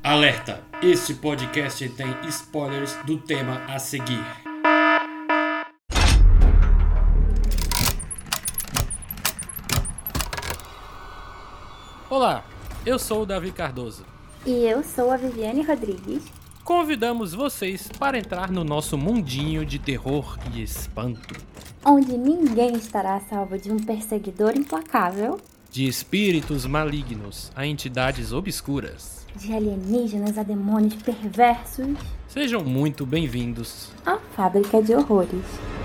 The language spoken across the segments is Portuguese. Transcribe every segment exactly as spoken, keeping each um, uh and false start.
Alerta! Este podcast tem spoilers do tema a seguir. Olá, eu sou o Davi Cardoso. E eu sou a Viviane Rodrigues. Convidamos vocês para entrar no nosso mundinho de terror e espanto. Onde ninguém estará a salvo de um perseguidor implacável. De espíritos malignos a entidades obscuras. De alienígenas a demônios perversos. Sejam muito bem-vindos à Fábrica de Horrores.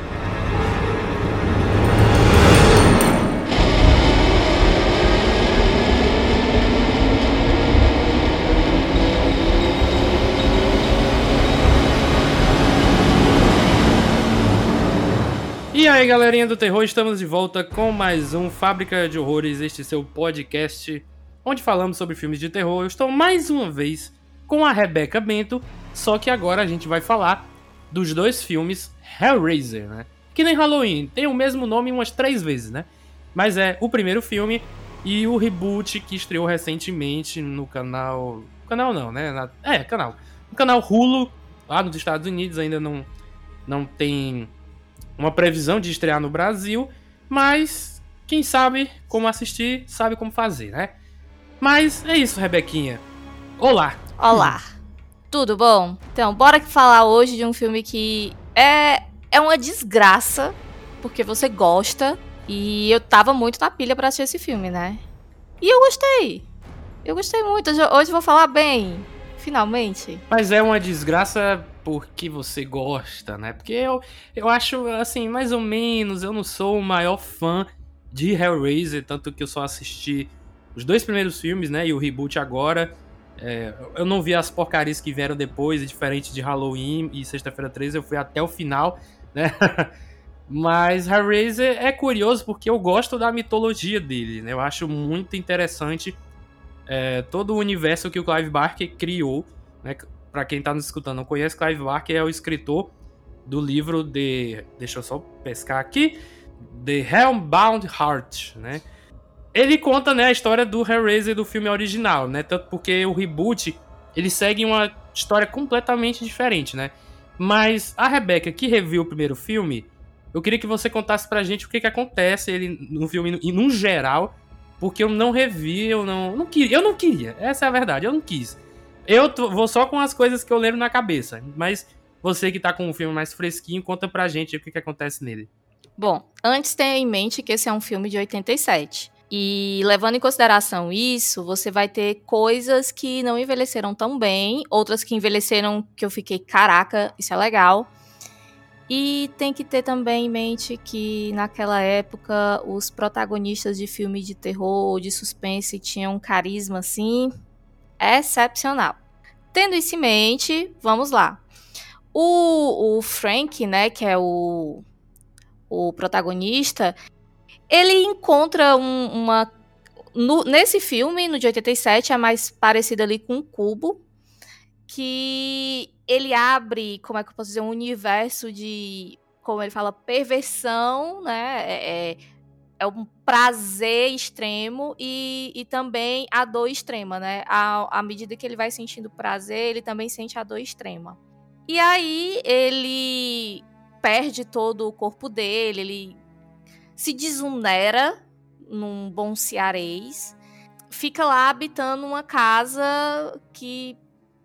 E aí, galerinha do terror, estamos de volta com mais um Fábrica de Horrores, este seu podcast onde falamos sobre filmes de terror. Eu estou mais uma vez com a Rebeca Bento, só que agora a gente vai falar dos dois filmes Hellraiser, né? Que nem Halloween, tem o mesmo nome umas três vezes, né? Mas é o primeiro filme e o reboot que estreou recentemente no canal... Canal não, né? Na... É, canal. No canal Hulu, lá nos Estados Unidos, ainda não, não tem uma previsão de estrear no Brasil, mas quem sabe como assistir, sabe como fazer, né? Mas é isso, Rebequinha. Olá. Olá. Tudo bom? Então, bora falar hoje de um filme que é, é uma desgraça, porque você gosta, e eu tava muito na pilha pra assistir esse filme, né? E eu gostei. Eu gostei muito. Hoje, hoje eu vou falar bem, finalmente. Mas é uma desgraça porque você gosta, né? Porque eu, eu acho, assim, mais ou menos, eu não sou o maior fã de Hellraiser, tanto que eu só assisti os dois primeiros filmes, né, e o reboot agora. É, eu não vi as porcarias que vieram depois, diferente de Halloween e Sexta-feira treze, eu fui até o final, né? Mas Hellraiser é curioso porque eu gosto da mitologia dele, né? Eu acho muito interessante é, todo o universo que o Clive Barker criou, né? Pra quem tá nos escutando, não conhece, Clive Barker é o escritor do livro de... Deixa eu só pescar aqui. The Hellbound Heart, né? Ele conta, né, a história do Hellraiser do filme original, né? Tanto porque o reboot, ele segue uma história completamente diferente, né? Mas a Rebeca, que reviu o primeiro filme, eu queria que você contasse pra gente o que que acontece ele, no filme, e no geral, porque eu não revi, eu não, não queria, eu não queria, essa é a verdade, eu não quis. Eu tô, vou só com as coisas que eu lembro na cabeça, mas você que tá com o filme mais fresquinho, conta pra gente o que que acontece nele. Bom, antes tenha em mente que esse é um filme de oitenta e sete. E levando em consideração isso, você vai ter coisas que não envelheceram tão bem, outras que envelheceram que eu fiquei, caraca, isso é legal. E tem que ter também em mente que naquela época os protagonistas de filme de terror ou de suspense tinham um carisma assim excepcional. Tendo isso em mente, vamos lá. O, o Frank, né, que é o, o protagonista, ele encontra um, uma... No, nesse filme, no de oitenta e sete, é mais parecido ali com um cubo, que ele abre, como é que eu posso dizer, um universo de, como ele fala, perversão, né? É, é, é um prazer extremo e, e também a dor extrema, né? À, à medida que ele vai sentindo prazer, ele também sente a dor extrema. E aí ele perde todo o corpo dele, ele se desunera num bom cearês, fica lá habitando uma casa que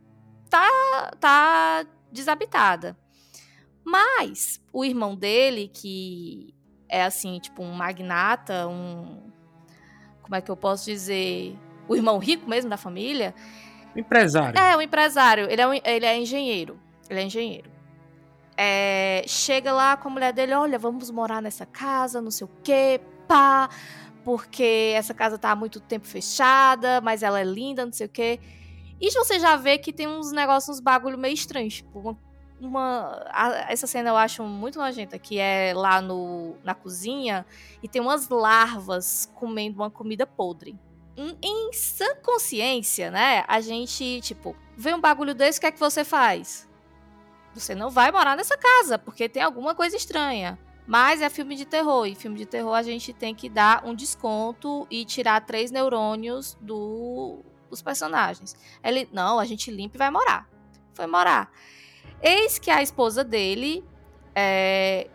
tá, tá desabitada. Mas o irmão dele, que é assim, tipo um magnata, um... como é que eu posso dizer? O irmão rico mesmo da família. Empresário. É, um empresário. Ele é, um, ele é engenheiro. Ele é engenheiro. É, chega lá com a mulher dele, olha, vamos morar nessa casa, não sei o quê, pá, porque essa casa tá há muito tempo fechada, mas ela é linda, não sei o quê. E você já vê que tem uns negócios, uns bagulho meio estranhos, tipo, uma, uma a, essa cena eu acho muito nojenta, que é lá no, na cozinha, e tem umas larvas comendo uma comida podre. Em, em sã consciência, né, a gente, tipo, vê um bagulho desse, o que é que você faz? Você não vai morar nessa casa, porque tem alguma coisa estranha. Mas é filme de terror, e filme de terror a gente tem que dar um desconto e tirar três neurônios do, os personagens. Ele, não, a gente limpa e vai morar. Foi morar. Eis que a esposa dele é,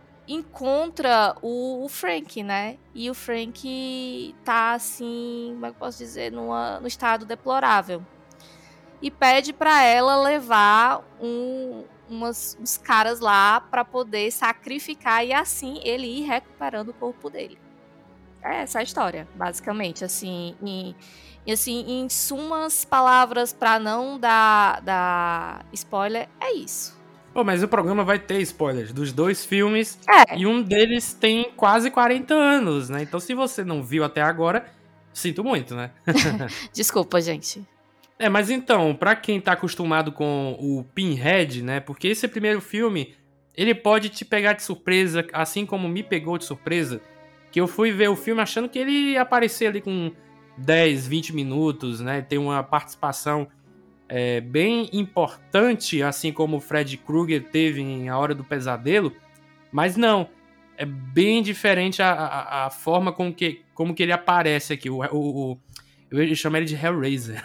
encontra o, o Frank, né? E o Frank tá assim, como é que eu posso dizer, numa, no estado deplorável. E pede pra ela levar um, umas, uns caras lá pra poder sacrificar e assim ele ir recuperando o corpo dele. É essa a história, basicamente, assim, em, assim, em sumas palavras pra não dar, dar spoiler, é isso. Pô, mas o programa vai ter spoilers dos dois filmes É. E um deles tem quase quarenta anos, né? Então se você não viu até agora, sinto muito, né? Desculpa, gente. É, mas então, pra quem tá acostumado com o Pinhead, né? Porque esse primeiro filme, ele pode te pegar de surpresa, assim como me pegou de surpresa, que eu fui ver o filme achando que ele ia aparecer ali com dez, vinte minutos, né? Tem uma participação é, bem importante, assim como o Fred Krueger teve em A Hora do Pesadelo, mas não, é bem diferente a, a, a forma como que, como que ele aparece aqui, o, o, o eu chamo ele de Hellraiser.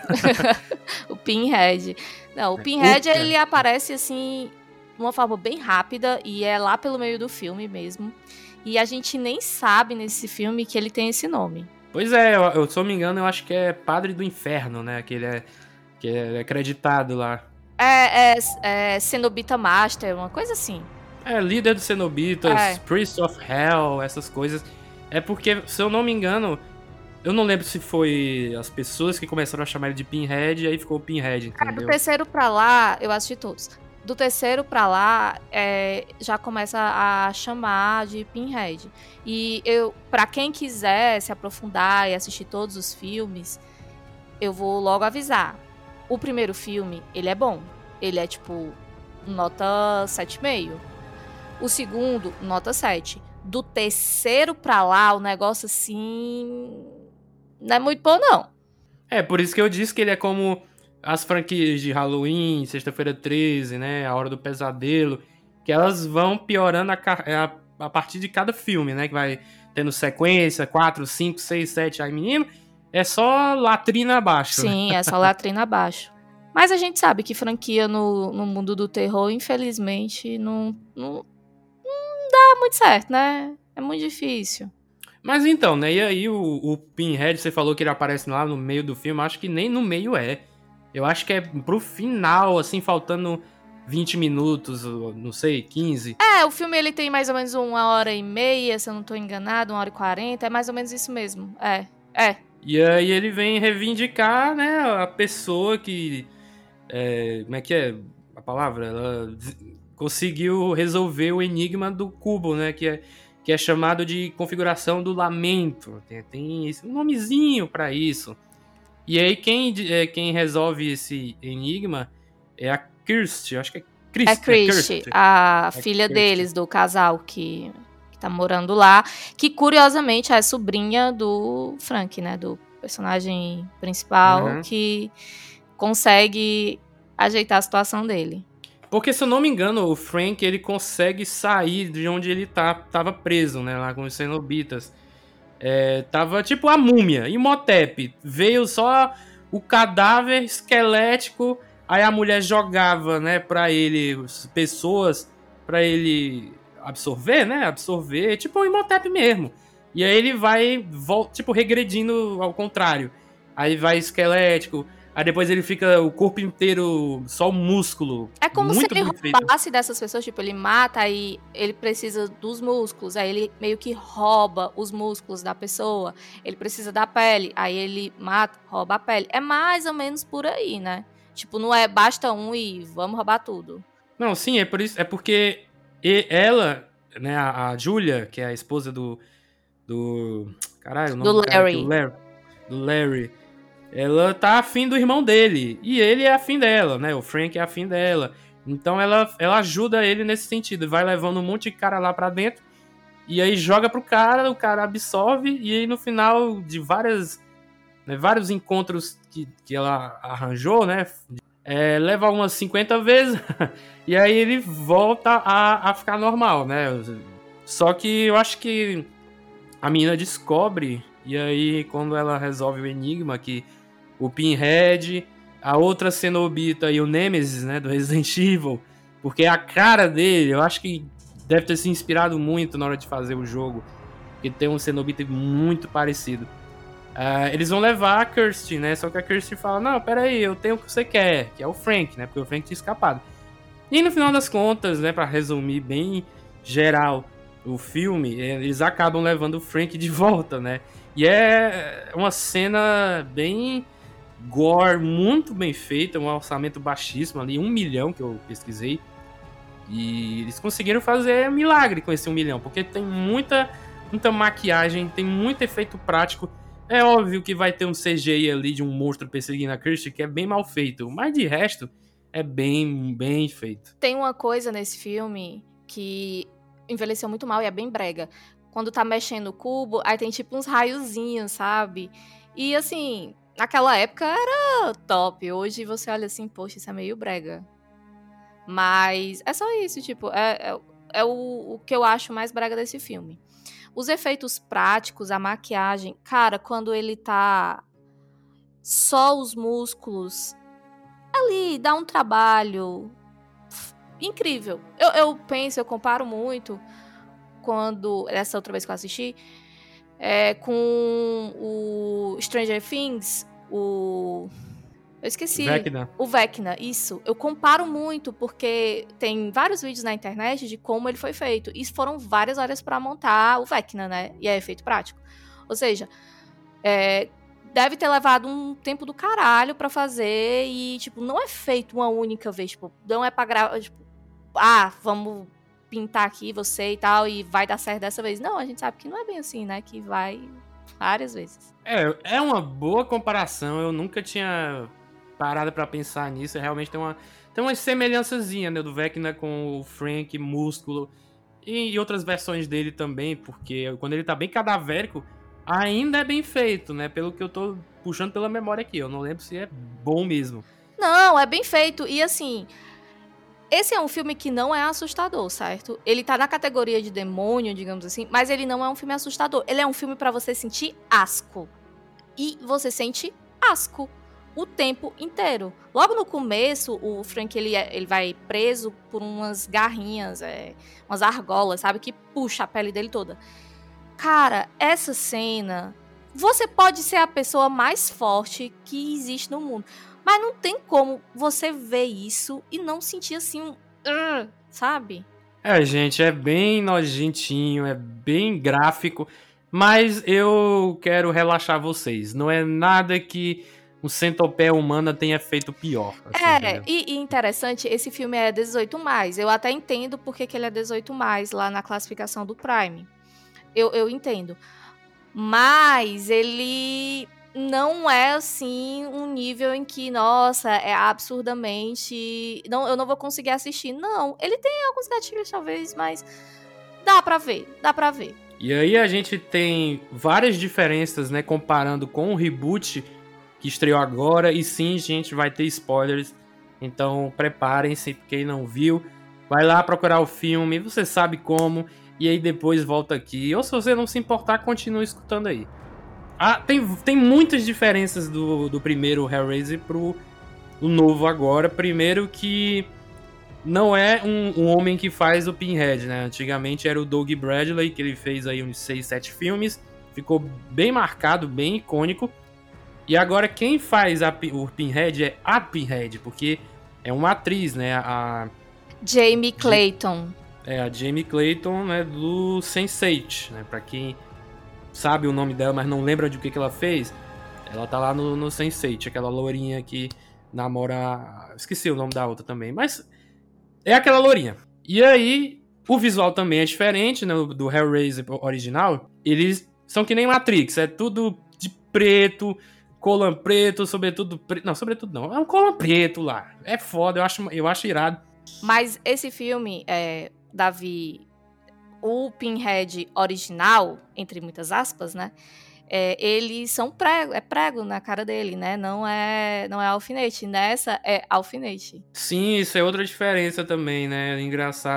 O Pinhead. Não, o Pinhead, ele aparece assim, de uma forma bem rápida, e é lá pelo meio do filme mesmo. E a gente nem sabe nesse filme que ele tem esse nome. Pois é, eu, eu, se eu não me engano, eu acho que é Padre do Inferno, né? Que ele é, que é acreditado lá. É, é, é Cenobita Master, uma coisa assim. É, líder dos Cenobitas, é. Priest of Hell, essas coisas. É porque, se eu não me engano, eu não lembro se foi as pessoas que começaram a chamar ele de Pinhead e aí ficou Pinhead, entendeu? É, do terceiro pra lá, eu assisti todos. Do terceiro pra lá, é, já começa a chamar de Pinhead. E eu, pra quem quiser se aprofundar e assistir todos os filmes, eu vou logo avisar. O primeiro filme, ele é bom. Ele é tipo nota sete vírgula cinco. O segundo, nota sete. Do terceiro pra lá, o negócio assim... não é muito bom, não. É, por isso que eu disse que ele é como as franquias de Halloween, Sexta-feira treze, né? A Hora do Pesadelo, que elas vão piorando a, a, a partir de cada filme, né? Que vai tendo sequência, quatro, cinco, seis, sete. Aí, menino, é só latrina abaixo. Sim, é só latrina abaixo. Mas a gente sabe que franquia no, no mundo do terror, infelizmente, não, não, não dá muito certo, né? É muito difícil. Mas então, né? E aí o, o Pinhead, você falou que ele aparece lá no meio do filme, acho que nem no meio é. Eu acho que é pro final, assim, faltando vinte minutos, não sei, quinze. É, o filme ele tem mais ou menos uma hora e meia, se eu não tô enganado, uma hora e quarenta, é mais ou menos isso mesmo. É, é. E aí ele vem reivindicar, né, a pessoa que... É, como é que é a palavra? Ela conseguiu resolver o enigma do cubo, né? Que é, que é chamado de configuração do lamento. Tem, tem esse, um nomezinho pra isso. E aí quem, é, quem resolve esse enigma é a Kirsty, acho que é Kirsty. É Kirsty, a é filha Kirsty. deles, do casal que, que tá morando lá. Que curiosamente é sobrinha do Frank, né? Do personagem principal, uhum. Que consegue ajeitar a situação dele. Porque, se eu não me engano, o Frank, ele consegue sair de onde ele tá, tava preso, né, lá com os Cenobitas. É, tava tipo a múmia, Imhotep. Veio só o cadáver esquelético, aí a mulher jogava, né, pra ele, pessoas, pra ele absorver, né, absorver, tipo o Imhotep mesmo. E aí ele vai, volta, tipo, regredindo ao contrário. Aí vai esquelético, aí depois ele fica o corpo inteiro, só o músculo. É como muito se ele roubasse dessas pessoas, tipo, ele mata, aí ele precisa dos músculos, aí ele meio que rouba os músculos da pessoa, ele precisa da pele, aí ele mata, rouba a pele. É mais ou menos por aí, né? Tipo, não é basta um e vamos roubar tudo. Não, sim, é por isso, é porque ela, né, a, a Julia, que é a esposa do... do caralho, o nome do do cara Larry. Aqui, o Larry. Do Larry. Ela tá afim do irmão dele. E ele é afim dela, né? O Frank é afim dela. Então ela, ela ajuda ele nesse sentido. Vai levando um monte de cara lá pra dentro. E aí joga pro cara, o cara absorve. E aí no final de várias, né, vários encontros que, que ela arranjou, né? É, leva umas cinquenta vezes. E aí ele volta a, a ficar normal, né? Só que eu acho que a menina descobre. E aí quando ela resolve o enigma que o Pinhead, a outra Cenobita e o Nemesis, né, do Resident Evil, porque a cara dele, eu acho que deve ter se inspirado muito na hora de fazer o jogo, porque tem um Cenobita muito parecido. Uh, eles vão levar a Kirsty, né, só que a Kirsty fala, não, peraí, eu tenho o que você quer, que é o Frank, né, porque o Frank tinha escapado. E no final das contas, né, pra resumir bem geral o filme, eles acabam levando o Frank de volta, né, e é uma cena bem gore, muito bem feita, um orçamento baixíssimo ali, um milhão que eu pesquisei. E eles conseguiram fazer milagre com esse um milhão, porque tem muita, muita maquiagem, tem muito efeito prático. É óbvio que vai ter um C G I ali de um monstro perseguindo a Kirsty, que é bem mal feito, mas de resto é bem, bem feito. Tem uma coisa nesse filme que envelheceu muito mal e é bem brega. Quando tá mexendo o cubo, aí tem tipo uns raiozinhos, sabe? E assim, naquela época era top. Hoje você olha assim, poxa, isso é meio brega. Mas é só isso, tipo, é, é, é o, o que eu acho mais brega desse filme. Os efeitos práticos, a maquiagem, cara, quando ele tá só os músculos, ali dá um trabalho incrível. Eu, eu penso, eu comparo muito quando, essa outra vez que eu assisti, é, com o Stranger Things, o... Eu esqueci. Vecna. O Vecna, isso. Eu comparo muito, porque tem vários vídeos na internet de como ele foi feito. E foram várias horas pra montar o Vecna, né? E é efeito prático. Ou seja, é, deve ter levado um tempo do caralho pra fazer. E, tipo, não é feito uma única vez. Tipo, não é pra gravar. Tipo, ah, vamos pintar aqui você e tal, e vai dar certo dessa vez. Não, a gente sabe que não é bem assim, né? Que vai várias vezes. É, é uma boa comparação. Eu nunca tinha parada pra pensar nisso, realmente tem uma, tem uma semelhançazinha, né, do Vecna com o Frank, músculo, e, e outras versões dele também, porque quando ele tá bem cadavérico, ainda é bem feito, né, pelo que eu tô puxando pela memória aqui, eu não lembro se é bom mesmo. Não, é bem feito, e assim, esse é um filme que não é assustador, certo? Ele tá na categoria de demônio, digamos assim, mas ele não é um filme assustador, ele é um filme pra você sentir asco, e você sente asco o tempo inteiro. Logo no começo, o Frank ele, ele vai preso por umas garrinhas, é, umas argolas, sabe? Que puxa a pele dele toda. Cara, essa cena... Você pode ser a pessoa mais forte que existe no mundo, mas não tem como você ver isso e não sentir assim um... Uh, sabe? É, gente, é bem nojentinho, é bem gráfico, mas eu quero relaxar vocês. Não é nada que um centopeia humana tenha feito pior. Assim, é, e, e interessante, esse filme é dezoito mais. Eu até entendo porque que ele é dezoito mais lá na classificação do Prime. Eu, eu entendo. Mas ele não é, assim, um nível em que, nossa, é absurdamente... Não, eu não vou conseguir assistir. Não, ele tem alguns gatilhos, talvez, mas dá pra ver, dá pra ver. E aí a gente tem várias diferenças, né, comparando com o reboot que estreou agora, e sim, gente, vai ter spoilers, então preparem-se, quem não viu, vai lá procurar o filme, você sabe como, e aí depois volta aqui, ou se você não se importar, continue escutando aí. Ah, tem, tem muitas diferenças do, do primeiro Hellraiser pro o novo agora. Primeiro que não é um, um homem que faz o Pinhead, né? Antigamente era o Doug Bradley, que ele fez aí uns seis, sete filmes, ficou bem marcado, bem icônico. E agora quem faz a, o Pinhead é a Pinhead, porque é uma atriz, né? A Jamie Clayton. É, a Jamie Clayton, né, do sense eight, né? Pra quem sabe o nome dela, mas não lembra de o que, que ela fez, ela tá lá no, no sense eight, aquela lourinha que namora... Esqueci o nome da outra também, mas é aquela lourinha. E aí, o visual também é diferente, né, do Hellraiser original. Eles são que nem Matrix, é tudo de preto... Colan preto, sobretudo preto. Não, sobretudo não. É um colan preto lá. É foda, eu acho, eu acho irado. Mas esse filme, é, Davi, o Pinhead original, entre muitas aspas, né? É, eles são prego, é prego na cara dele, né? Não é, não é alfinete. Nessa é alfinete. Sim, isso é outra diferença também, né? Engraçado.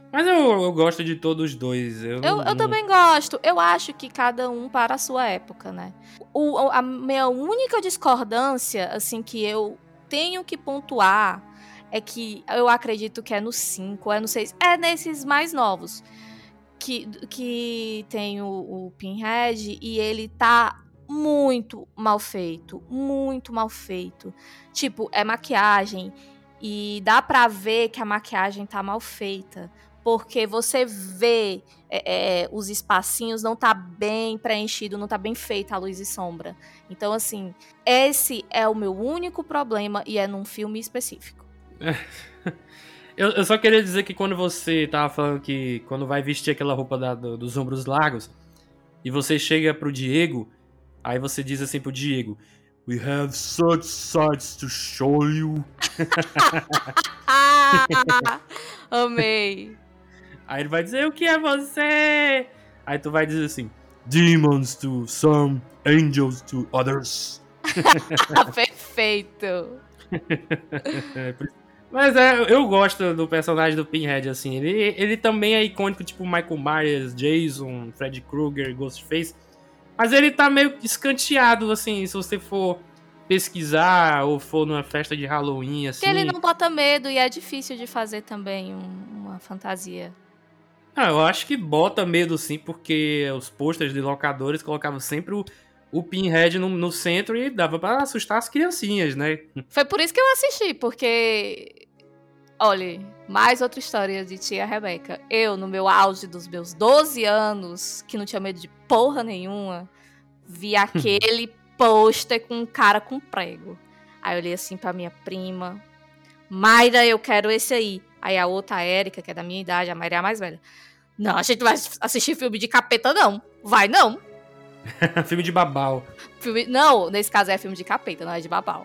Mas eu, eu gosto de todos os dois. Eu, Eu, não, eu não... também gosto. Eu acho que cada um para a sua época, né? O, a minha única discordância, assim, que eu tenho que pontuar é que eu acredito que é no cinco, é no seis, é nesses mais novos. Que, que tem o, o Pinhead e ele tá muito mal feito. Muito mal feito. Tipo, é maquiagem. E dá pra ver que a maquiagem tá mal feita. Porque você vê é, é, os espacinhos, não tá bem preenchido, não tá bem feita a luz e sombra. Então, assim, esse é o meu único problema e é num filme específico. eu, eu só queria dizer que quando você tava falando que quando vai vestir aquela roupa da, do, dos ombros largos e você chega pro Diego, aí você diz assim pro Diego: We have such sights to show you. Ah, amei. Aí ele vai dizer: o que é você? Aí tu vai dizer assim: Demons to some, angels to others. Perfeito. Mas é, eu gosto do personagem do Pinhead, assim. Ele, ele também é icônico, tipo Michael Myers, Jason, Freddy Krueger, Ghostface. Mas ele tá meio escanteado, assim, se você for pesquisar ou for numa festa de Halloween, assim. Porque ele não bota medo e é difícil de fazer também um, uma fantasia. Ah, eu acho que bota medo, sim, porque os posters de locadores colocavam sempre o, o Pinhead no, no centro e dava pra assustar as criancinhas, né? Foi por isso que eu assisti, porque... Olha, mais outra história de tia Rebeca. Eu, no meu auge dos meus doze anos, que não tinha medo de porra nenhuma, vi aquele pôster com um cara com prego. Aí eu olhei assim pra minha prima. Mayra, eu quero esse aí. Aí a outra, a Érica, que é da minha idade, a Mayra é a mais velha. Não, a gente vai assistir filme de capeta, não. Vai, não. Filme de babau. Filme... Não, nesse caso é filme de capeta, não é de babau.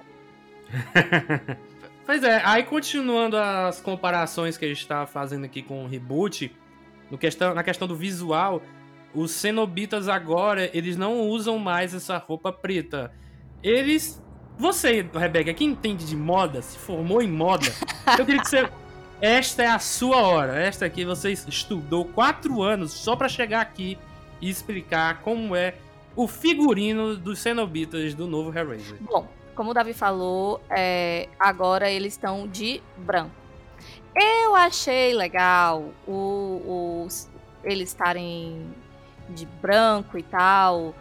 Pois é, aí continuando as comparações que a gente tá fazendo aqui com o reboot, no questão, na questão do visual, os cenobitas agora, eles não usam mais essa roupa preta. Eles... Você, Rebeca, que entende de moda, se formou em moda, eu queria que você... Esta é a sua hora. Esta aqui você estudou quatro anos só pra chegar aqui e explicar como é o figurino dos cenobitas do novo Hellraiser. Bom, como o Davi falou, é, agora eles estão de branco. Eu achei legal o, os, eles estarem de branco e tal,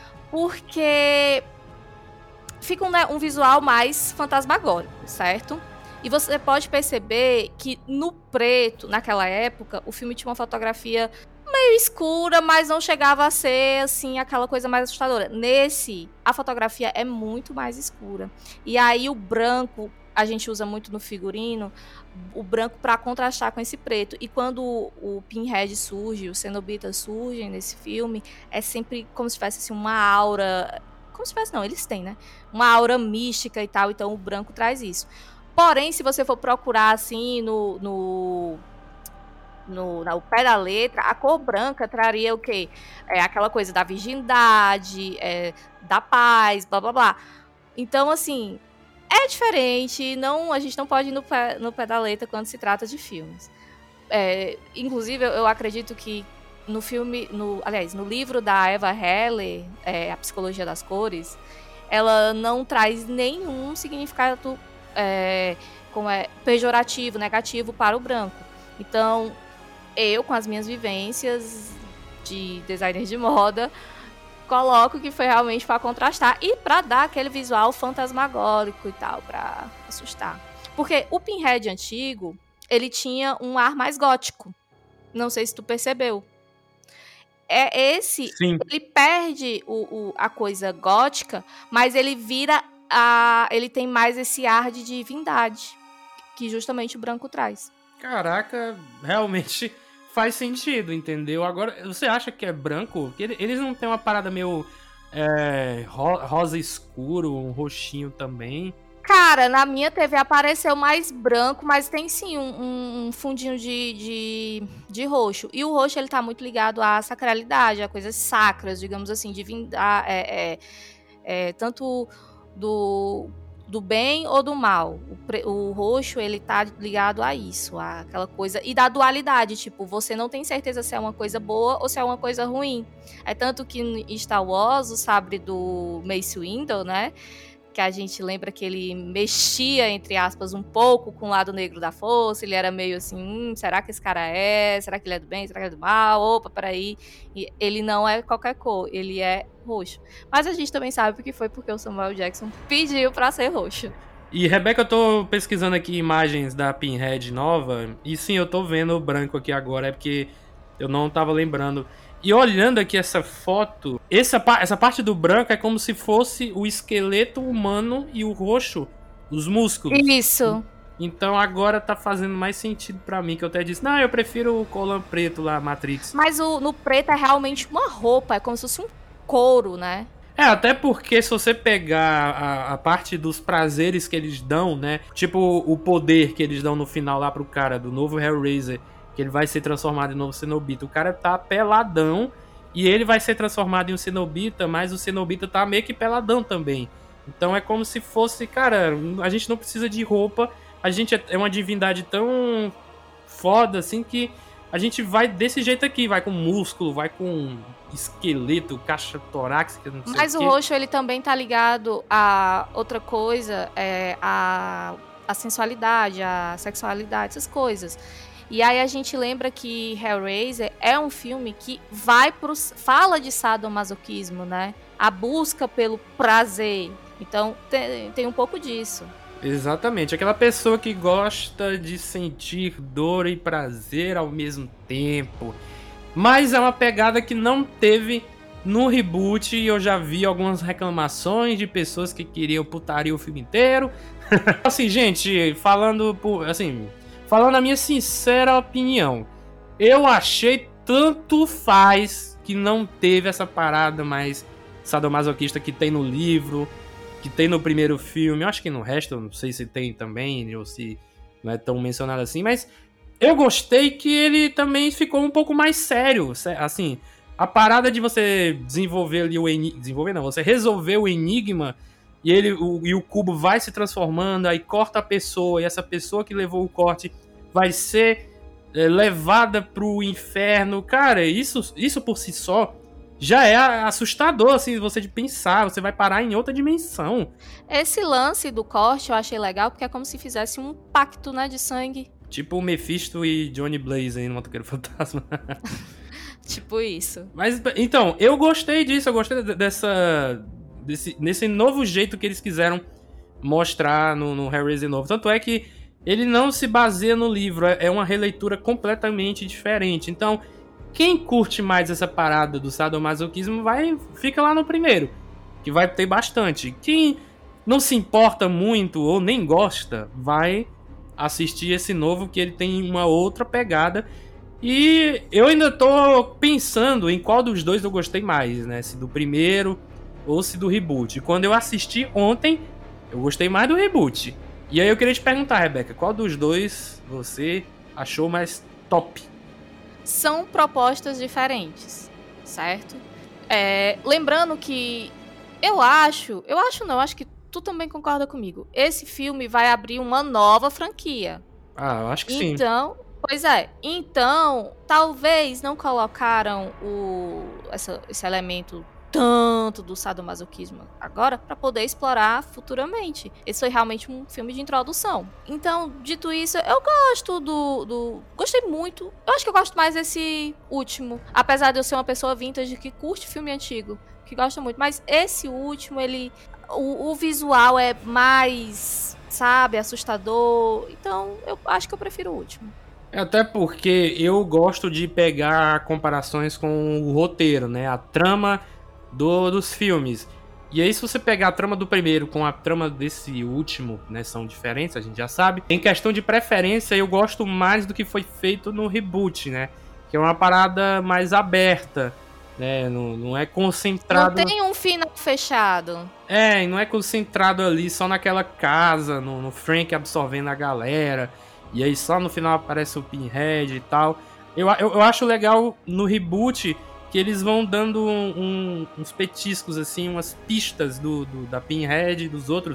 porque fica um, né, um visual mais fantasmagórico, certo? E você pode perceber que no preto, naquela época, o filme tinha uma fotografia meio escura, mas não chegava a ser, assim, aquela coisa mais assustadora. Nesse, a fotografia é muito mais escura. E aí o branco, a gente usa muito no figurino, o branco para contrastar com esse preto. E quando o, o Pinhead surge, os cenobitas surgem nesse filme, é sempre como se tivesse, assim, uma aura... Como se tivesse, não, eles têm, né? Uma aura mística e tal, então o branco traz isso. Porém, se você for procurar assim no, no, no, no pé da letra, a cor branca traria o quê? É aquela coisa da virgindade, é, da paz, blá blá blá. Então, assim, é diferente. Não, a gente não pode ir no pé, no pé da letra quando se trata de filmes. É, inclusive, eu acredito que no filme, no, aliás, no livro da Eva Heller, é, A Psicologia das Cores, ela não traz nenhum significado É, como é, pejorativo, negativo para o branco. Então, eu, com as minhas vivências de designer de moda, coloco que foi realmente para contrastar e para dar aquele visual fantasmagórico e tal, para assustar. Porque o Pinhead antigo, ele tinha um ar mais gótico. Não sei se tu percebeu. É esse, Sim. Ele perde o, o, a coisa gótica, mas ele vira A, ele tem mais esse ar de divindade que justamente o branco traz. Caraca, realmente faz sentido, entendeu? Agora, você acha que é branco? Porque eles não têm uma parada meio é, rosa escuro, um roxinho também? Cara, na minha T V apareceu mais branco, mas tem sim um, um fundinho de, de, de roxo. E o roxo, ele tá muito ligado à sacralidade, a coisas sacras, digamos assim, divindade, é, é, é, tanto... do do bem ou do mal. O, pre, o roxo, ele tá ligado a isso, a aquela coisa, e da dualidade, tipo, você não tem certeza se é uma coisa boa ou se é uma coisa ruim. É tanto que em Star Wars, o sabre do Mace Windu, né, que a gente lembra que ele mexia, entre aspas, um pouco com o lado negro da força, ele era meio assim, hum, será que esse cara é? Será que ele é do bem? Será que ele é do mal? Opa, peraí. E ele não é qualquer cor, ele é roxo. Mas a gente também sabe que foi porque o Samuel Jackson pediu pra ser roxo. E, Rebeca, eu tô pesquisando aqui imagens da Pinhead nova, e sim, eu tô vendo o branco aqui agora, é porque eu não tava lembrando. E olhando aqui essa foto, essa, essa parte do branco é como se fosse o esqueleto humano e o roxo, os músculos. Isso. Então agora tá fazendo mais sentido pra mim, que eu até disse, não, eu prefiro o colã preto lá, Matrix. Mas o, no preto é realmente uma roupa, é como se fosse um couro, né? É, até porque se você pegar a, a parte dos prazeres que eles dão, né, tipo o poder que eles dão no final lá pro cara do novo Hellraiser, que ele vai ser transformado em novo Cenobita. O cara tá peladão e ele vai ser transformado em um Cenobita, mas o Cenobita tá meio que peladão também. Então é como se fosse, cara, a gente não precisa de roupa, a gente é uma divindade tão foda assim que a gente vai desse jeito aqui, vai com músculo, vai com esqueleto, caixa torácica, não sei Mas o o quê. roxo, ele também tá ligado a outra coisa, é a, a sensualidade, a sexualidade, essas coisas. E aí a gente lembra que Hellraiser é um filme que vai pro, fala de sadomasoquismo, né? A busca pelo prazer. Então tem, tem um pouco disso. Exatamente, aquela pessoa que gosta de sentir dor e prazer ao mesmo tempo. Mas é uma pegada que não teve no reboot, e eu já vi algumas reclamações de pessoas que queriam putaria o filme inteiro. Assim, gente, falando por, assim, falando a minha sincera opinião, eu achei tanto faz que não teve essa parada mais sadomasoquista que tem no livro, que tem no primeiro filme. Eu acho que no resto, eu não sei se tem também, ou se não é tão mencionado assim, mas eu gostei que ele também ficou um pouco mais sério, assim, a parada de você desenvolver ali o enigma, desenvolver não, você resolver o enigma, e, ele, o, e o cubo vai se transformando, aí corta a pessoa, e essa pessoa que levou o corte vai ser é, levada pro inferno. Cara, isso, isso por si só já é assustador, assim, você de pensar, você vai parar em outra dimensão. Esse lance do corte eu achei legal, porque é como se fizesse um pacto, né, de sangue. Tipo o Mephisto e Johnny Blaze aí no Motoqueiro Fantasma. Tipo isso. Mas, então, eu gostei disso, eu gostei dessa... Desse, nesse novo jeito que eles quiseram mostrar no, no Hellraiser novo. Tanto é que ele não se baseia no livro, é uma releitura completamente diferente. Então, quem curte mais essa parada do sadomasoquismo vai, fica lá no primeiro, que vai ter bastante. Quem não se importa muito ou nem gosta, vai assistir esse novo, que ele tem uma outra pegada. E eu ainda tô pensando em qual dos dois eu gostei mais, né? Se do primeiro ou se do reboot. E quando eu assisti ontem, eu gostei mais do reboot. E aí eu queria te perguntar, Rebeca, qual dos dois você achou mais top? São propostas diferentes, certo? É, lembrando que eu acho, eu acho não, acho que tu também concorda comigo. Esse filme vai abrir uma nova franquia. Ah, eu acho que sim. Então, pois é. Então, talvez não colocaram o, essa, esse elemento tanto do sadomasoquismo agora para poder explorar futuramente. Esse foi realmente um filme de introdução. Então, dito isso, eu gosto do, do... Gostei muito. Eu acho que eu gosto mais desse último. Apesar de eu ser uma pessoa vintage que curte filme antigo, que gosta muito. Mas esse último, ele... O, o visual é mais, sabe, assustador. Então, eu acho que eu prefiro o último. Até porque eu gosto de pegar comparações com o roteiro, né? A trama do, dos filmes. E aí, se você pegar a trama do primeiro com a trama desse último, né? São diferentes, a gente já sabe. Em questão de preferência, eu gosto mais do que foi feito no reboot, né? Que é uma parada mais aberta, né? Não, não é concentrado... Não tem um final fechado. É, e não é concentrado ali só naquela casa, no, no Frank absorvendo a galera... E aí só no final aparece o Pinhead e tal. Eu, eu, eu acho legal no reboot que eles vão dando um, um, uns petiscos, assim, umas pistas do, do, da Pinhead e dos outros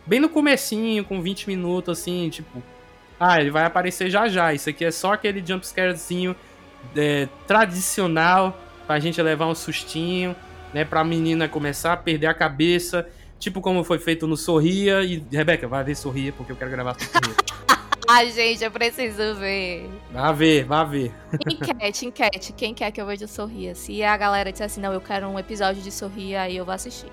bem no comecinho, com vinte minutos, assim, tipo... Ah, ele vai aparecer já já. Isso aqui é só aquele jumpscarezinho é, tradicional pra gente levar um sustinho, né? Pra menina começar a perder a cabeça. Tipo como foi feito no Sorria. E, Rebeca, vai ver Sorria, porque eu quero gravar sobre Sorria. Ai, gente, eu preciso ver. Vai ver, vai ver. Enquete, enquete. Quem quer que eu veja Sorria? Se a galera disser assim, não, eu quero um episódio de Sorria, aí eu vou assistir.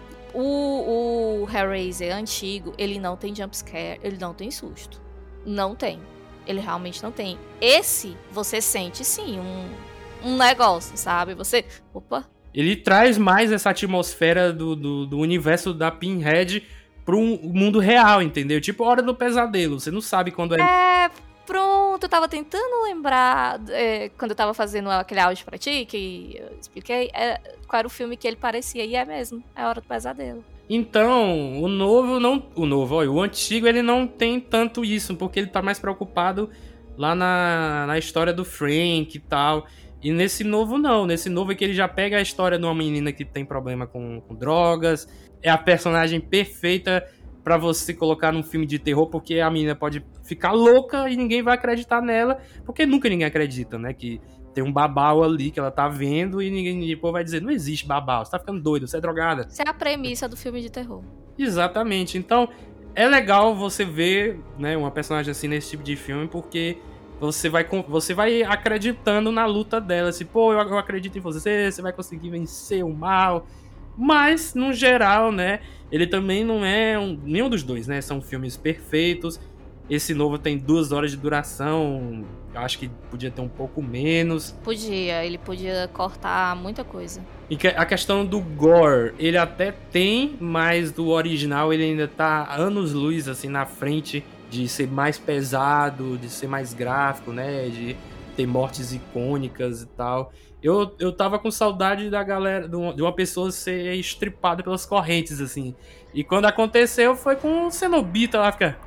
O, o Hellraiser antigo, ele não tem jumpscare, ele não tem susto. Não tem. Ele realmente não tem. Esse, você sente, sim, um, um negócio, sabe? Você... Opa. Ele traz mais essa atmosfera do, do, do universo da Pinhead pro mundo real, entendeu? Tipo Hora do Pesadelo. Você não sabe quando é... É... Pronto, eu tava tentando lembrar, é, quando eu tava fazendo aquele áudio pra ti, que eu expliquei, é, qual era o filme que ele parecia, e é mesmo, é Hora do Pesadelo. Então, o novo não... O novo, olha, o antigo ele não tem tanto isso, porque ele tá mais preocupado lá na, na história do Frank e tal. E nesse novo não, nesse novo é que ele já pega a história de uma menina que tem problema com, com drogas, é a personagem perfeita pra você colocar num filme de terror, porque a menina pode ficar louca e ninguém vai acreditar nela, porque nunca ninguém acredita, né, que tem um babau ali que ela tá vendo e ninguém depois vai dizer, não existe babau, você tá ficando doido, você é drogada. Essa é a premissa do filme de terror. Exatamente, então é legal você ver, né, uma personagem assim nesse tipo de filme, porque você vai, você vai acreditando na luta dela, assim, pô, eu, eu acredito em você, você vai conseguir vencer o mal. Mas, no geral, né, ele também não é um, nenhum dos dois, né, são filmes perfeitos. Esse novo tem duas horas de duração, eu acho que podia ter um pouco menos. Podia, ele podia cortar muita coisa. E a questão do gore, ele até tem, mas do original ele ainda tá anos-luz, assim, na frente de ser mais pesado, de ser mais gráfico, né, de ter mortes icônicas e tal. Eu, eu tava com saudade da galera, de uma pessoa ser estripada pelas correntes, assim. E quando aconteceu, foi com o Cenobita lá, fica...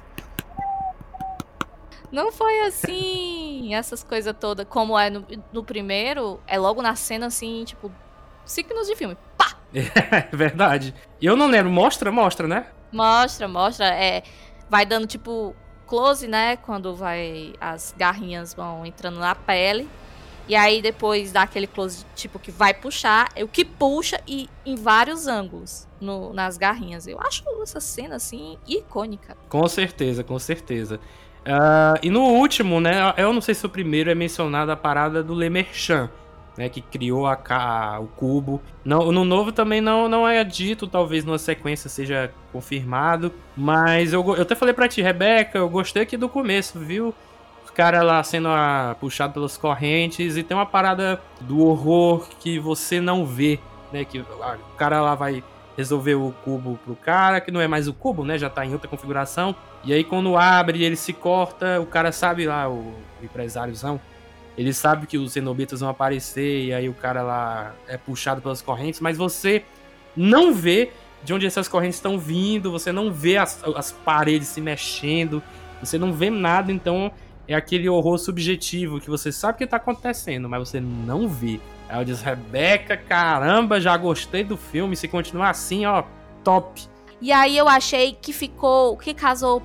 Não foi assim, essas coisas todas, como é no, no primeiro, é logo na cena, assim, tipo, cinco minutos de filme, pá! É verdade. E eu não lembro, mostra, mostra, né? Mostra, mostra, é, vai dando, tipo, close, né, quando vai, as garrinhas vão entrando na pele. E aí depois dá aquele close, tipo, que vai puxar, é o que puxa e em vários ângulos no, nas garrinhas. Eu acho essa cena, assim, icônica. Com certeza, com certeza. Uh, e no último, né, eu não sei se o primeiro é mencionado a parada do Le Marchand, né, que criou a, a, o cubo. Não, no novo também não, não é dito, talvez numa sequência seja confirmado. Mas eu, eu até falei pra ti, Rebeca, eu gostei aqui do começo, viu? Os caras lá sendo a, puxado pelas correntes, e tem uma parada do horror que você não vê, né? Que a, o cara lá vai resolver o cubo pro cara, que não é mais o cubo, né? Já tá em outra configuração. E aí quando abre e ele se corta, o cara sabe lá, o, o empresáriozão, ele sabe que os cenobitas vão aparecer, e aí o cara lá é puxado pelas correntes, mas você não vê de onde essas correntes estão vindo, você não vê as, as paredes se mexendo, você não vê nada, então é aquele horror subjetivo que você sabe que tá acontecendo, mas você não vê. Aí eu disse, Rebeca, caramba, já gostei do filme, se continuar assim, ó, top. E aí eu achei que ficou, que casou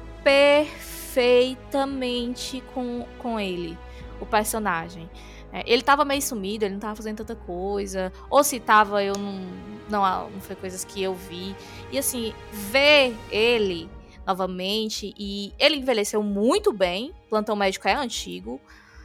perfeitamente com, com ele, o personagem. É, ele tava meio sumido, ele não tava fazendo tanta coisa, ou se tava, eu não, não, não foi coisas que eu vi. E assim, ver ele novamente, e ele envelheceu muito bem, Plantão Médico é antigo,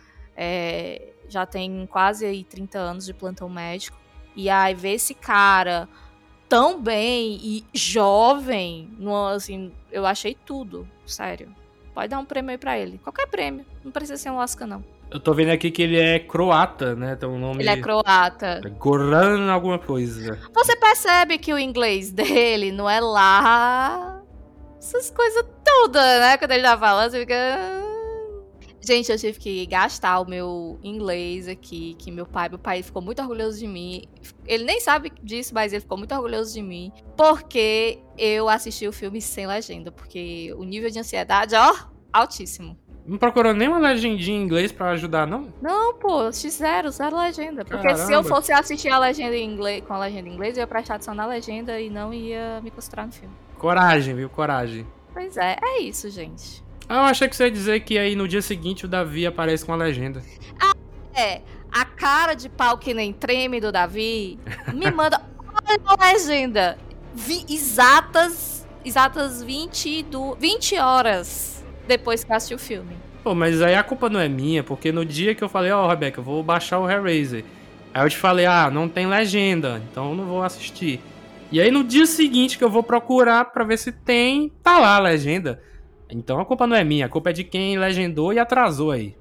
é, já tem quase aí trinta anos de Plantão Médico, e aí ver esse cara tão bem e jovem, no, assim, eu achei tudo, sério. Pode dar um prêmio aí pra ele, qualquer prêmio, não precisa ser um Oscar não. Eu tô vendo aqui que ele é croata, né? Então, o nome... Ele é croata. É Goran alguma coisa. Você percebe que o inglês dele não é lá essas coisas todas, né? Quando ele tá falando, você fica... Gente, eu tive que gastar o meu inglês aqui, que meu pai, meu pai ficou muito orgulhoso de mim. Ele nem sabe disso, mas ele ficou muito orgulhoso de mim, porque eu assisti o filme sem legenda, porque o nível de ansiedade, ó, altíssimo. Não procurou nenhuma legendinha em inglês pra ajudar, não? Não, pô, zero, zero legenda. Porque Caramba. Se eu fosse assistir a legenda em inglês, com a legenda em inglês, eu ia prestar atenção na legenda e não ia me concentrar no filme. Coragem, viu? Coragem. Pois é, é isso, gente. Ah, eu achei que você ia dizer que aí no dia seguinte o Davi aparece com a legenda. Ah, é. A cara de pau que nem treme do Davi me manda... Olha a legenda. Vi, exatas, exatas vinte, do, vinte horas depois que eu assisti o filme. Pô, mas aí a culpa não é minha, porque no dia que eu falei, ó, oh, Rebeca, eu vou baixar o Hellraiser. Aí eu te falei, ah, não tem legenda, então eu não vou assistir. E aí no dia seguinte que eu vou procurar pra ver se tem, tá lá a legenda. Então a culpa não é minha, a culpa é de quem legendou e atrasou aí.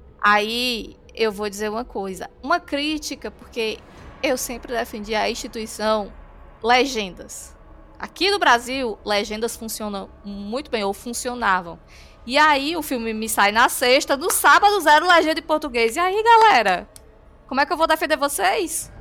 Aí eu vou dizer uma coisa, uma crítica, porque eu sempre defendi a instituição legendas. Aqui no Brasil, legendas funcionam muito bem, ou funcionavam. E aí o filme me sai na sexta, no sábado zero legenda em português. E aí, galera, como é que eu vou defender vocês?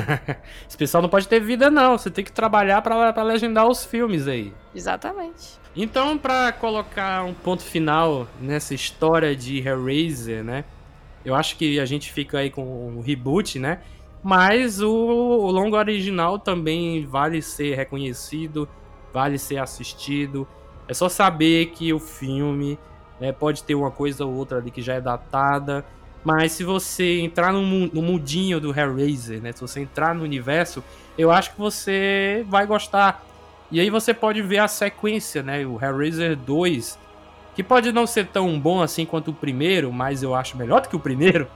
Esse pessoal não pode ter vida, não. Você tem que trabalhar pra, pra legendar os filmes aí. Exatamente. Então, pra colocar um ponto final nessa história de Hellraiser, né? Eu acho que a gente fica aí com um reboot, né? Mas o, o longo original também vale ser reconhecido, vale ser assistido. É só saber que o filme, né, pode ter uma coisa ou outra ali que já é datada. Mas se você entrar no, no mundinho do Hellraiser, né? Se você entrar no universo, eu acho que você vai gostar. E aí você pode ver a sequência, né? O Hellraiser dois, que pode não ser tão bom assim quanto o primeiro, mas eu acho melhor do que o primeiro,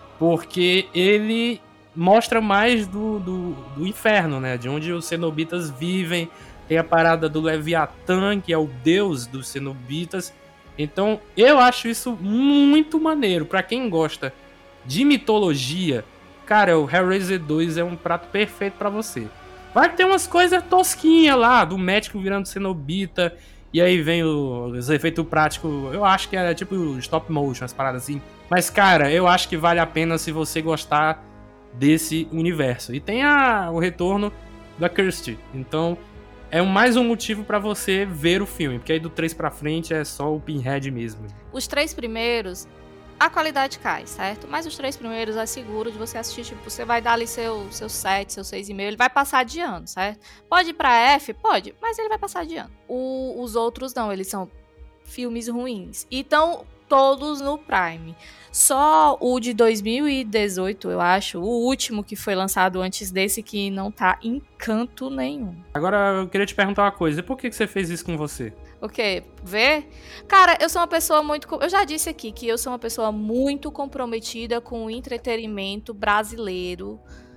porque ele mostra mais do, do, do inferno, né? De onde os cenobitas vivem. Tem a parada do Leviatã, que é o deus dos cenobitas. Então, eu acho isso muito maneiro. Pra quem gosta de mitologia, cara, o Hellraiser dois é um prato perfeito pra você. Vai ter umas coisas tosquinhas lá, do médico virando cenobita, e aí vem o, os efeitos práticos, eu acho que é tipo stop motion, as paradas assim. Mas, cara, eu acho que vale a pena se você gostar desse universo. E tem a, o retorno da Kirsty, então é mais um motivo pra você ver o filme, porque aí do três pra frente é só o Pinhead mesmo. Os três primeiros, a qualidade cai, certo? Mas os três primeiros é seguro de você assistir, tipo, você vai dar ali seu, seu sete, seu seis e meio, ele vai passar de ano, certo? Pode ir pra F? Pode, mas ele vai passar de ano. O, os outros não, eles são filmes ruins. E estão todos no Prime. Só o de dois mil e dezoito, eu acho, o último que foi lançado antes desse, que não tá em canto nenhum. Agora, eu queria te perguntar uma coisa, por que que você fez isso com você? O quê? Ver? Cara, eu sou uma pessoa muito... Eu já disse aqui que eu sou uma pessoa muito comprometida com o entretenimento brasileiro,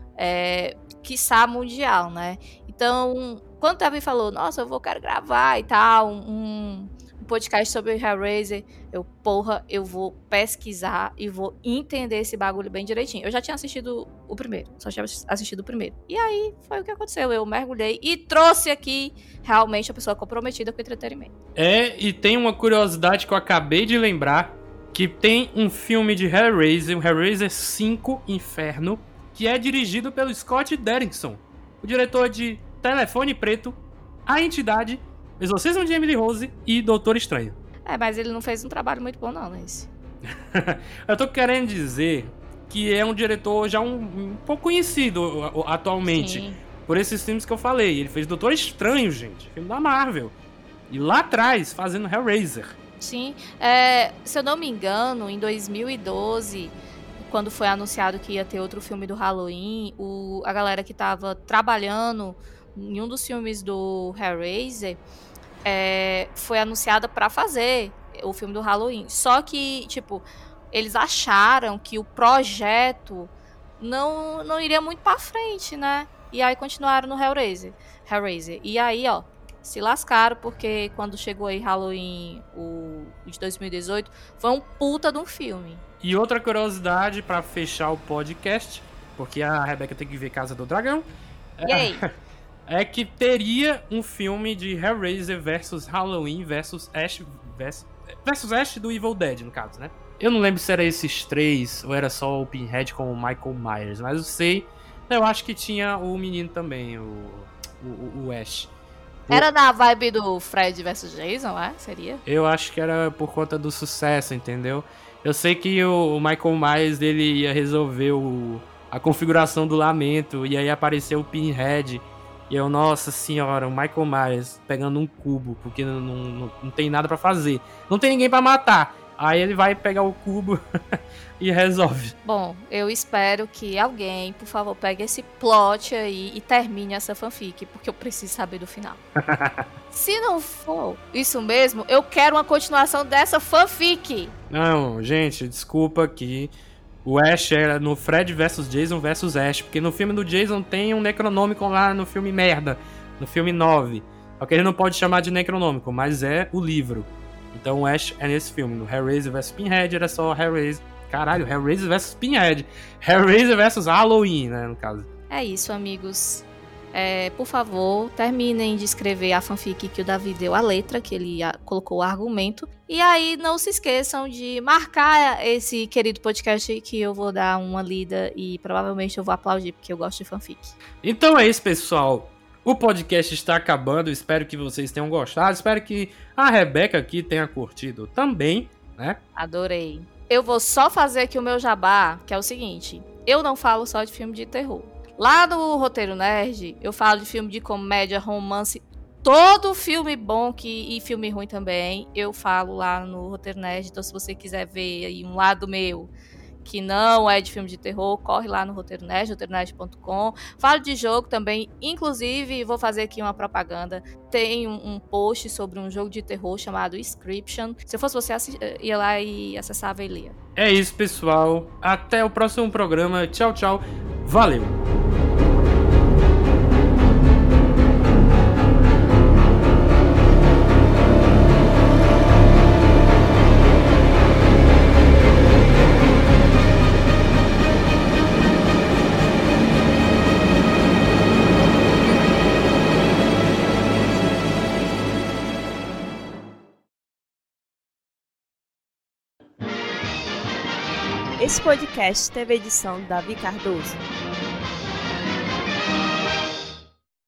é, quiçá mundial, né? Então, quando o Davi falou, nossa, eu vou, quero gravar e tal, um... um podcast sobre Hellraiser, eu, porra, eu vou pesquisar e vou entender esse bagulho bem direitinho. Eu já tinha assistido o primeiro, só tinha assistido o primeiro. E aí, foi o que aconteceu, eu mergulhei e trouxe aqui, realmente, a pessoa comprometida com o entretenimento. É, e tem uma curiosidade que eu acabei de lembrar, que tem um filme de Hellraiser, o Hellraiser cinco Inferno, que é dirigido pelo Scott Derrickson, o diretor de Telefone Preto, A Entidade, Exorcismo de Emily Rose e Doutor Estranho. É, mas ele não fez um trabalho muito bom não, nesse. Eu tô querendo dizer que é um diretor já um, um pouco conhecido atualmente. Sim. Por esses filmes que eu falei. Ele fez Doutor Estranho, gente, filme da Marvel. E lá atrás, fazendo Hellraiser. Sim, é, se eu não me engano, em dois mil e doze, quando foi anunciado que ia ter outro filme do Halloween, o, a galera que tava trabalhando em um dos filmes do Hellraiser é, foi anunciada pra fazer o filme do Halloween. Só que, tipo, eles acharam que o projeto não, não iria muito pra frente, né? E aí continuaram no Hellraiser. Hellraiser. E aí, ó, se lascaram, porque quando chegou aí Halloween, o de dois mil e dezoito, foi um puta de um filme. E outra curiosidade pra fechar o podcast, porque a Rebeca tem que ver Casa do Dragão. E aí? É que teria um filme de Hellraiser versus Halloween versus Ash versus, versus Ash do Evil Dead, no caso, né? Eu não lembro se era esses três ou era só o Pinhead com o Michael Myers, mas eu sei, eu acho que tinha o menino também, o, o, o Ash. Era na vibe do Fred versus Jason, é? Seria? Eu acho que era por conta do sucesso, entendeu? Eu sei que o, o Michael Myers, ele ia resolver o, a configuração do lamento, e aí apareceu o Pinhead. E eu, nossa senhora, o Michael Myers pegando um cubo, porque não, não, não tem nada pra fazer. Não tem ninguém pra matar. Aí ele vai pegar o cubo e resolve. Bom, eu espero que alguém, por favor, pegue esse plot aí e termine essa fanfic, porque eu preciso saber do final. Se não for isso mesmo, eu quero uma continuação dessa fanfic. Não, gente, desculpa que o Ash era no Fred versus Jason versus Ash, porque no filme do Jason tem um Necronômico lá no filme merda, no filme nove. Só que ele não pode chamar de Necronômico, mas é o livro. Então o Ash é nesse filme. No Hellraiser versus Pinhead era só Hellraiser. Caralho, Hellraiser versus Pinhead. Hellraiser versus Halloween, né, no caso. É isso, amigos. É, por favor, terminem de escrever a fanfic que o Davi deu a letra, que ele a, colocou o argumento. E aí, não se esqueçam de marcar esse querido podcast que eu vou dar uma lida e provavelmente eu vou aplaudir, porque eu gosto de fanfic. Então é isso, pessoal. O podcast está acabando, espero que vocês tenham gostado, espero que a Rebeca aqui tenha curtido também, né? Adorei. Eu vou só fazer aqui o meu jabá, que é o seguinte, eu não falo só de filme de terror. Lá no Roteiro Nerd, eu falo de filme de comédia, romance, todo filme bom que, e filme ruim também, eu falo lá no Roteiro Nerd, então se você quiser ver aí um lado meu, que não é de filme de terror, corre lá no Roteiro Nerd, roteiro nerd ponto com. Falo de jogo também, inclusive, vou fazer aqui uma propaganda. Tem um, um post sobre um jogo de terror chamado Inscription. Se eu fosse você, ia lá e acessava e lia. É isso, pessoal. Até o próximo programa. Tchau, tchau. Valeu! Esse podcast teve edição de Davi Cardoso.